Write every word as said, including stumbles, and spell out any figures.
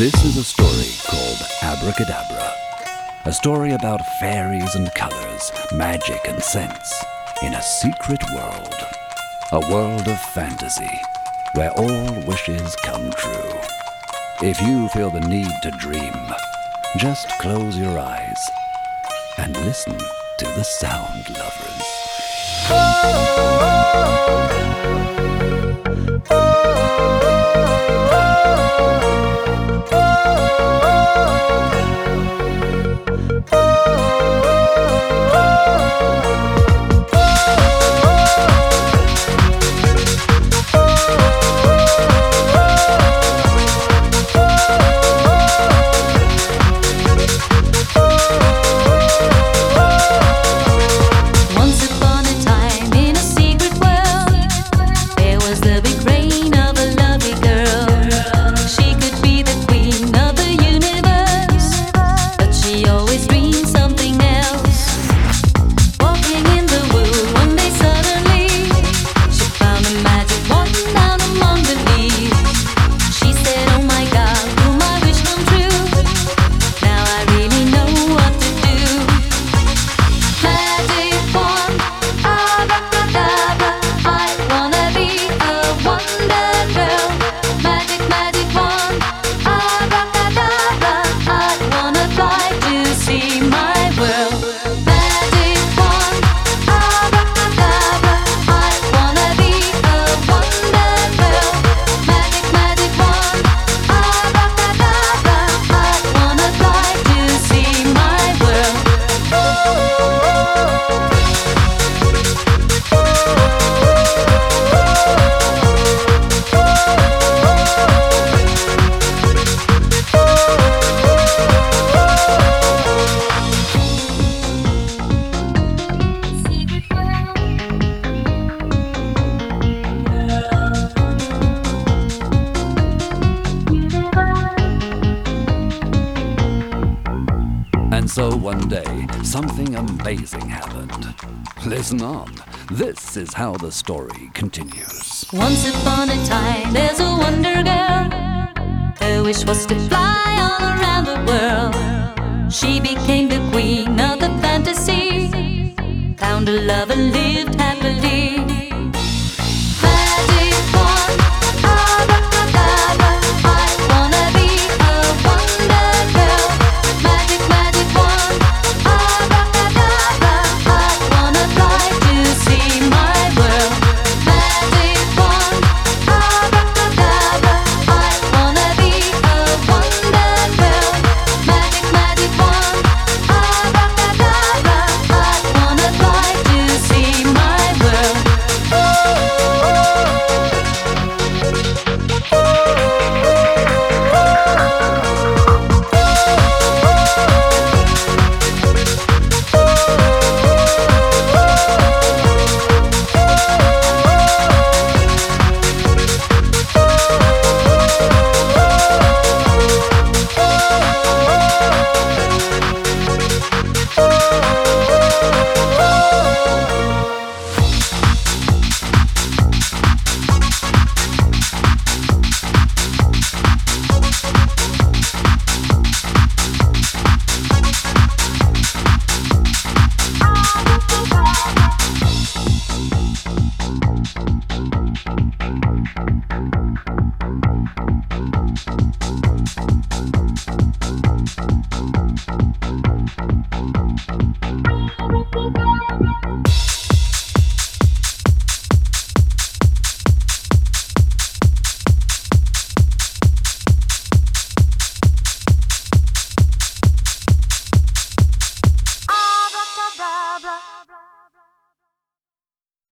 This is a story called Abracadabra. A story about fairies and colors, magic and scents, in a secret world. A world of fantasy, where all wishes come true. If you feel the need to dream, just close your eyes and listen to the sound lovers. And so one day, something amazing happened. Listen on. This is how the story continues. Once upon a time, there's a wonder girl. Her wish was to fly all around the world. She became the queen of the fantasy, found a love and lived